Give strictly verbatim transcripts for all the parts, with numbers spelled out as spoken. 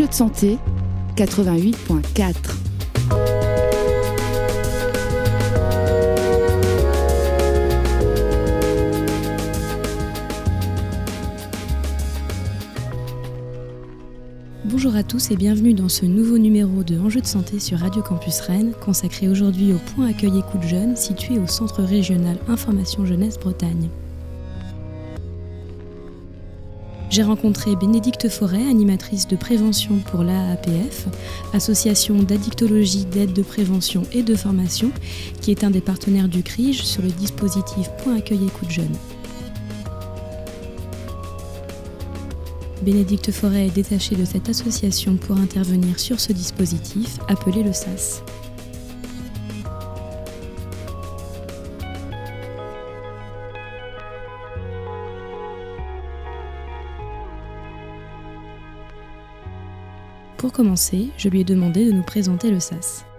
Enjeux de santé, quatre-vingt-huit virgule quatre. Bonjour à tous et bienvenue dans ce nouveau numéro de Enjeux de santé sur Radio Campus Rennes, consacré aujourd'hui au point accueil écoute jeunes situé au Centre régional Information Jeunesse Bretagne. J'ai rencontré Bénédicte Forêt, animatrice de prévention pour l'A A P F, association d'addictologie, d'aide de prévention et de formation, qui est un des partenaires du C R I J sur le dispositif Point accueil écoute jeunes. Bénédicte Forêt est détachée de cette association pour intervenir sur ce dispositif, appelé le S A S. Pour commencer, je lui ai demandé de nous présenter le S A S.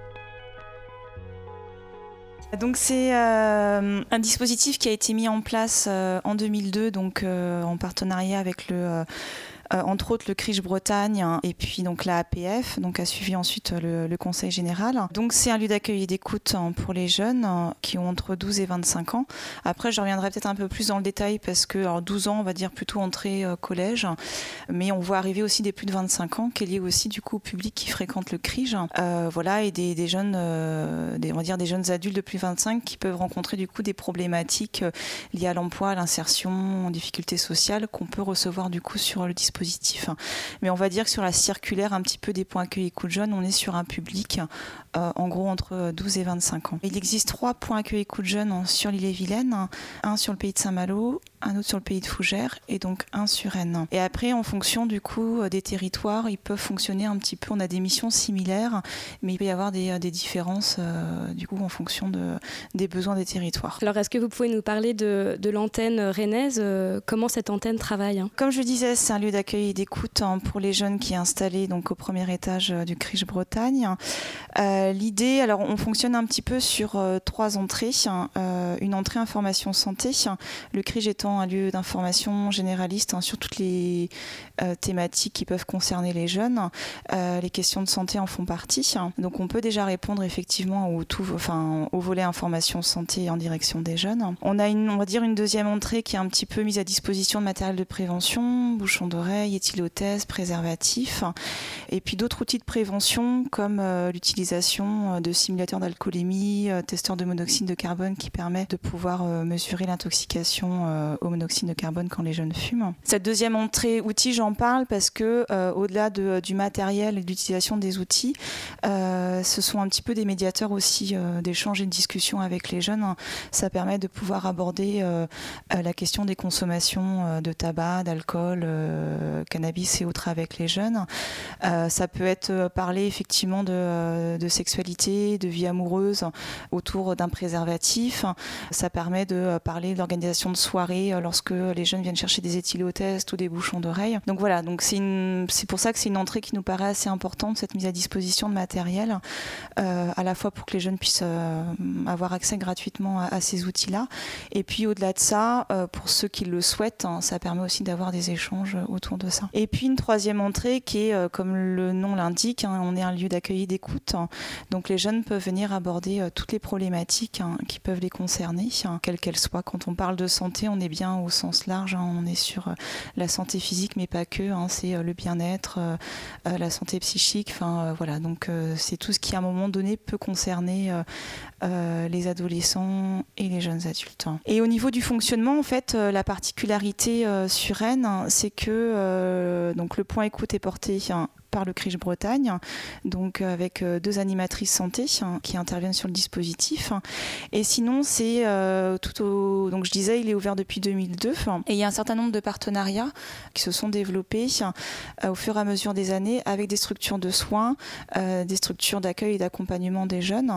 Donc c'est euh, un dispositif qui a été mis en place euh, en deux mille deux, donc euh, en partenariat avec le euh, Euh, entre autres le C R I J Bretagne et puis donc l'A A P F, donc a suivi ensuite le, le Conseil général. Donc c'est un lieu d'accueil et d'écoute pour les jeunes qui ont entre douze et vingt-cinq ans. Après je reviendrai peut-être un peu plus dans le détail parce que alors douze ans on va dire plutôt entrée euh, collège, mais on voit arriver aussi des plus de vingt-cinq ans qui est lié aussi du coup au public qui fréquente le C R I J. Euh, voilà et des, des jeunes, euh, des, on va dire des jeunes adultes de plus de vingt-cinq qui peuvent rencontrer du coup des problématiques euh, liées à l'emploi, à l'insertion, aux difficultés sociales qu'on peut recevoir du coup sur le dispositif. Positif. Mais on va dire que sur la circulaire un petit peu des points accueil écoute jeunes, on est sur un public euh, en gros entre douze et vingt-cinq ans. Il existe trois points accueil écoute jeunes sur l'île-et-Vilaine, un sur le pays de Saint-Malo, un autre sur le pays de Fougères et donc un sur Rennes. Et après, en fonction du coup des territoires, ils peuvent fonctionner un petit peu. On a des missions similaires, mais il peut y avoir des, des différences euh, du coup en fonction de, des besoins des territoires. Alors, est-ce que vous pouvez nous parler de, de l'antenne rennaise euh, Comment cette antenne travaille? Comme je disais, c'est un lieu d'accueil et d'écoute hein, pour les jeunes qui est installé donc au premier étage euh, du C R I J Bretagne. Euh, l'idée, alors on fonctionne un petit peu sur euh, trois entrées. Euh, une entrée information santé, le C R I J étant un lieu d'information généraliste hein, sur toutes les euh, thématiques qui peuvent concerner les jeunes. Euh, les questions de santé en font partie. Donc on peut déjà répondre effectivement au, tout, enfin, au volet information santé en direction des jeunes. On a une, on va dire une deuxième entrée qui est un petit peu mise à disposition de matériel de prévention, bouchons d'oreille, éthylotest, préservatifs, et puis d'autres outils de prévention comme euh, l'utilisation de simulateurs d'alcoolémie, euh, testeurs de monoxyde de carbone qui permet de pouvoir euh, mesurer l'intoxication euh, au monoxyde de carbone quand les jeunes fument. Cette deuxième entrée outil, j'en parle parce que euh, au-delà de, du matériel et de l'utilisation des outils, euh, ce sont un petit peu des médiateurs aussi euh, d'échange et de discussion avec les jeunes. Ça permet de pouvoir aborder euh, la question des consommations euh, de tabac, d'alcool, euh, cannabis et autres avec les jeunes. Euh, ça peut être parler effectivement de, de sexualité, de vie amoureuse autour d'un préservatif. Ça permet de parler de l'organisation de soirées lorsque les jeunes viennent chercher des éthylotests ou des bouchons d'oreille. Donc voilà, donc c'est, une, c'est pour ça que c'est une entrée qui nous paraît assez importante, cette mise à disposition de matériel, euh, à la fois pour que les jeunes puissent euh, avoir accès gratuitement à, à ces outils-là. Et puis au-delà de ça, euh, pour ceux qui le souhaitent, hein, ça permet aussi d'avoir des échanges autour de ça. Et puis une troisième entrée qui est, euh, comme le nom l'indique, hein, on est un lieu d'accueil et d'écoute. Hein, donc les jeunes peuvent venir aborder euh, toutes les problématiques hein, qui peuvent les concerner, hein, quelles qu'elles soient. Quand on parle de santé, on est bien au sens large, hein, on est sur euh, la santé physique, mais pas que. Hein, c'est euh, le bien-être, euh, euh, la santé psychique. Enfin euh, voilà, donc euh, c'est tout ce qui à un moment donné peut concerner euh, euh, les adolescents et les jeunes adultes. Et au niveau du fonctionnement, en fait, euh, la particularité euh, sur Rennes, c'est que euh, donc le point écoute est porté hein, par le C R I J Bretagne, donc avec deux animatrices santé hein, qui interviennent sur le dispositif. Et sinon, c'est euh, tout au... Donc je disais, il est ouvert depuis deux mille deux et il y a un certain nombre de partenariats qui se sont développés euh, au fur et à mesure des années avec des structures de soins, euh, des structures d'accueil et d'accompagnement des jeunes.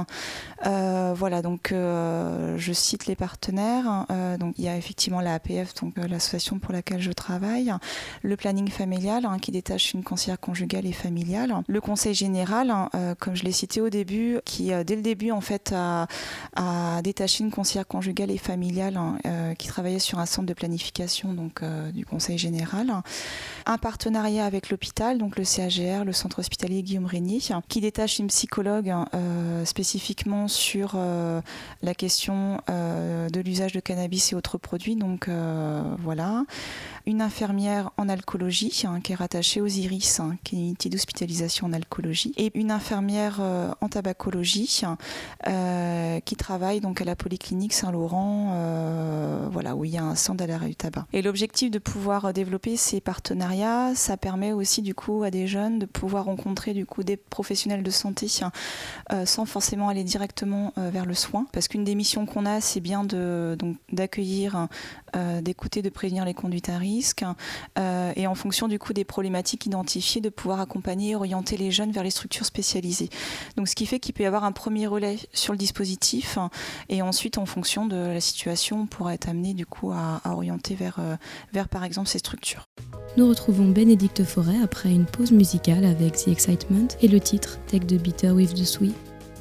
Euh, voilà, donc euh, je cite les partenaires. Euh, donc il y a effectivement l'A A P F, donc euh, l'association pour laquelle je travaille, le planning familial hein, qui détache une conseillère conjugale conjugale et familiale. Le conseil général, euh, comme je l'ai cité au début, qui euh, dès le début en fait a, a détaché une conseillère conjugale et familiale euh, qui travaillait sur un centre de planification donc, euh, du conseil général. Un partenariat avec l'hôpital, donc le C A G R, le centre hospitalier Guillaume Régnier, qui détache une psychologue euh, spécifiquement sur euh, la question euh, de l'usage de cannabis et autres produits. Donc euh, voilà. Une infirmière en alcoolologie hein, qui est rattachée aux IRIS, hein, qui est une unité d'hospitalisation en alcoolologie, et une infirmière euh, en tabacologie euh, qui travaille donc à la polyclinique Saint-Laurent, euh, voilà, où il y a un centre d'arrêt du tabac. Et l'objectif de pouvoir développer ces partenariats, ça permet aussi du coup à des jeunes de pouvoir rencontrer du coup des professionnels de santé euh, sans forcément aller directement euh, vers le soin, parce qu'une des missions qu'on a, c'est bien de donc d'accueillir, euh, d'écouter, de prévenir les conduites à risque. Euh, et en fonction du coup des problématiques identifiées, de pouvoir accompagner et orienter les jeunes vers les structures spécialisées. Donc ce qui fait qu'il peut y avoir un premier relais sur le dispositif et ensuite en fonction de la situation on pourra être amené du coup à, à orienter vers, euh, vers par exemple ces structures. Nous retrouvons Bénédicte Forêt après une pause musicale avec The Excitement et le titre Take the Bitter with the Sweet.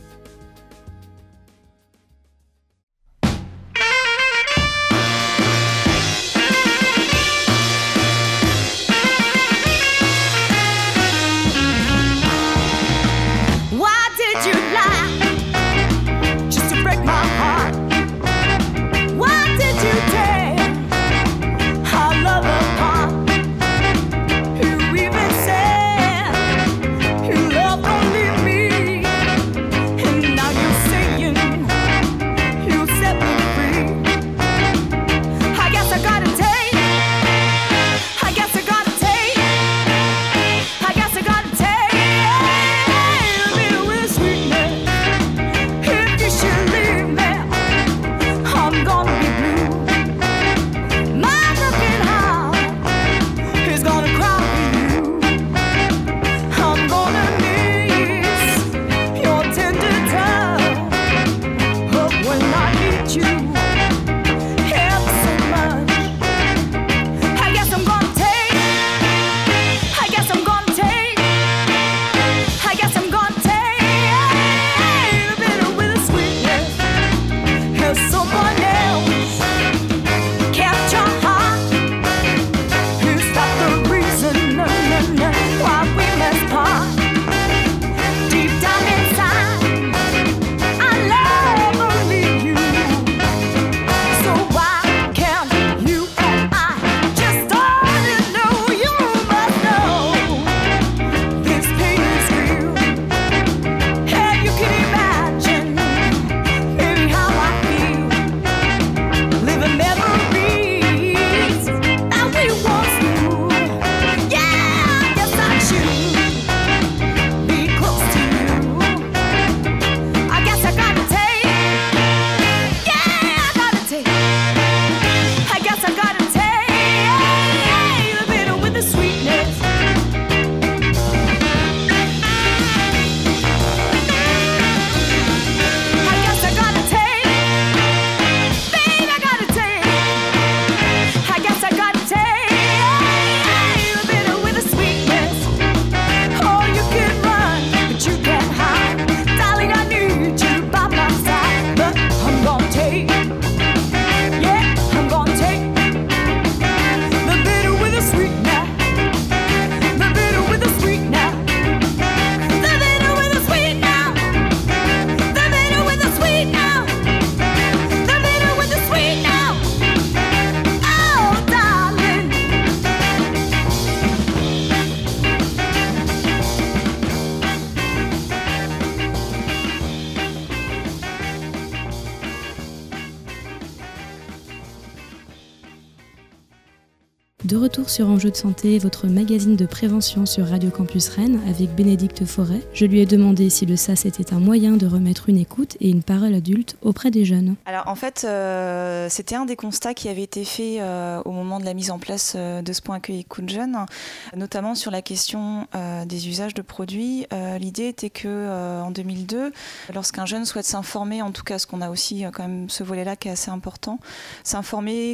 De retour sur Enjeux de santé, votre magazine de prévention sur Radio Campus Rennes avec Bénédicte Forêt. Je lui ai demandé si le S A S était un moyen de remettre une écoute et une parole adulte auprès des jeunes. Alors en fait, euh, c'était un des constats qui avait été fait euh, au moment de la mise en place euh, de ce point accueil écoute jeune, notamment sur la question euh, des usages de produits. Euh, l'idée était que euh, en deux mille deux, lorsqu'un jeune souhaite s'informer, en tout cas, ce qu'on a aussi euh, quand même ce volet-là qui est assez important, s'informer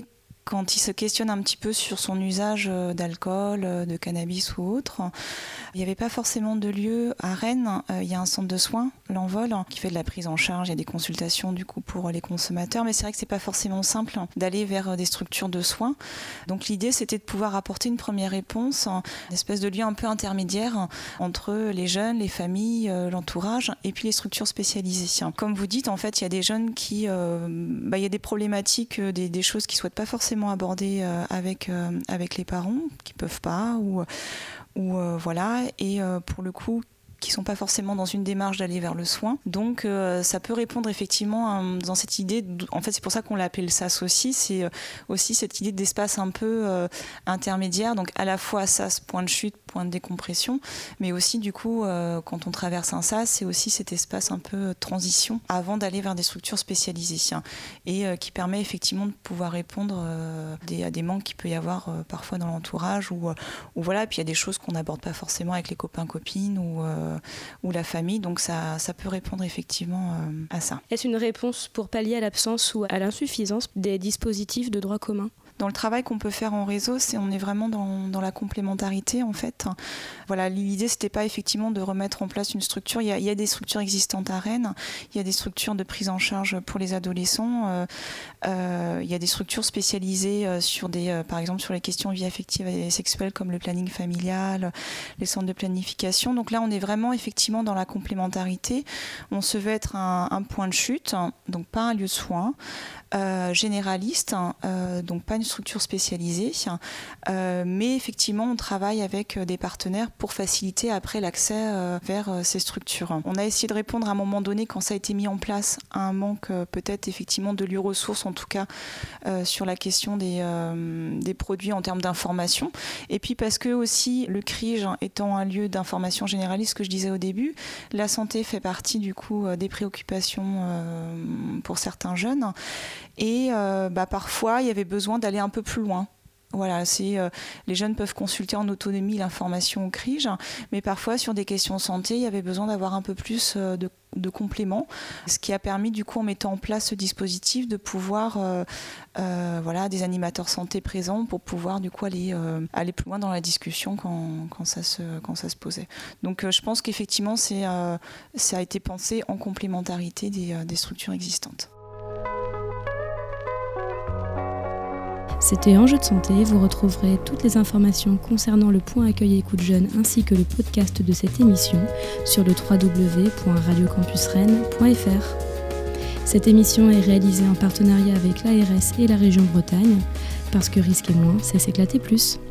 quand il se questionne un petit peu sur son usage d'alcool, de cannabis ou autre, il n'y avait pas forcément de lieu à Rennes. Il y a un centre de soins, l'Envol, qui fait de la prise en charge. Il y a des consultations du coup pour les consommateurs, mais c'est vrai que c'est pas forcément simple d'aller vers des structures de soins. Donc l'idée, c'était de pouvoir apporter une première réponse, une espèce de lien un peu intermédiaire entre les jeunes, les familles, l'entourage et puis les structures spécialisées. Comme vous dites, en fait, il y a des jeunes qui, euh, bah, il y a des problématiques, des, des choses qu'ils souhaitent pas forcément aborder euh, avec euh, avec les parents, qui peuvent pas ou ou euh, voilà, et euh, pour le coup qui sont pas forcément dans une démarche d'aller vers le soin. Donc euh, ça peut répondre effectivement à, dans cette idée, de, en fait c'est pour ça qu'on l'appelle le S A S aussi, c'est euh, aussi cette idée d'espace un peu euh, intermédiaire, donc à la fois S A S, point de chute, point de décompression, mais aussi du coup euh, quand on traverse un S A S, c'est aussi cet espace un peu transition avant d'aller vers des structures spécialisées et euh, qui permet effectivement de pouvoir répondre euh, des, à des manques qu'il peut y avoir euh, parfois dans l'entourage ou, ou voilà, puis il y a des choses qu'on n'aborde pas forcément avec les copains-copines ou euh, ou la famille, donc ça, ça peut répondre effectivement euh, à ça. Est-ce une réponse pour pallier à l'absence ou à l'insuffisance des dispositifs de droit commun ? Dans le travail qu'on peut faire en réseau, c'est, on est vraiment dans, dans la complémentarité en fait. Voilà, l'idée c'était pas effectivement de remettre en place une structure. Il y a, il y a des structures existantes à Rennes, il y a des structures de prise en charge pour les adolescents, euh, euh, il y a des structures spécialisées euh, sur des, euh, par exemple sur les questions vie affective et sexuelle comme le planning familial, les centres de planification. Donc là on est vraiment effectivement dans la complémentarité. On se veut être un, un point de chute, donc pas un lieu de soins. Euh, généraliste, euh, donc pas une structure spécialisée, euh, mais effectivement on travaille avec des partenaires pour faciliter après l'accès euh, vers euh, ces structures. On a essayé de répondre à un moment donné quand ça a été mis en place à un manque euh, peut-être effectivement de lieux ressources, en tout cas euh, sur la question des, euh, des produits en termes d'information, et puis parce que aussi le CRIJ étant un lieu d'information généraliste, ce que je disais au début, la santé fait partie du coup des préoccupations euh, pour certains jeunes. Et euh, bah, parfois, il y avait besoin d'aller un peu plus loin. Voilà, c'est, euh, les jeunes peuvent consulter en autonomie l'information au CRIJ, mais parfois, sur des questions santé, il y avait besoin d'avoir un peu plus euh, de, de compléments, ce qui a permis, du coup, en mettant en place ce dispositif, de pouvoir, euh, euh, voilà, des animateurs santé présents pour pouvoir, du coup, aller, euh, aller plus loin dans la discussion quand, quand, ça, se, quand ça se posait. Donc, euh, je pense qu'effectivement, c'est, euh, ça a été pensé en complémentarité des, euh, des structures existantes. C'était Enjeux de santé, vous retrouverez toutes les informations concernant le point accueil et écoute jeune ainsi que le podcast de cette émission sur le w w w point radio campus rennes point f r. Cette émission est réalisée en partenariat avec l'A R S et la région Bretagne, parce que risquer moins, c'est s'éclater plus.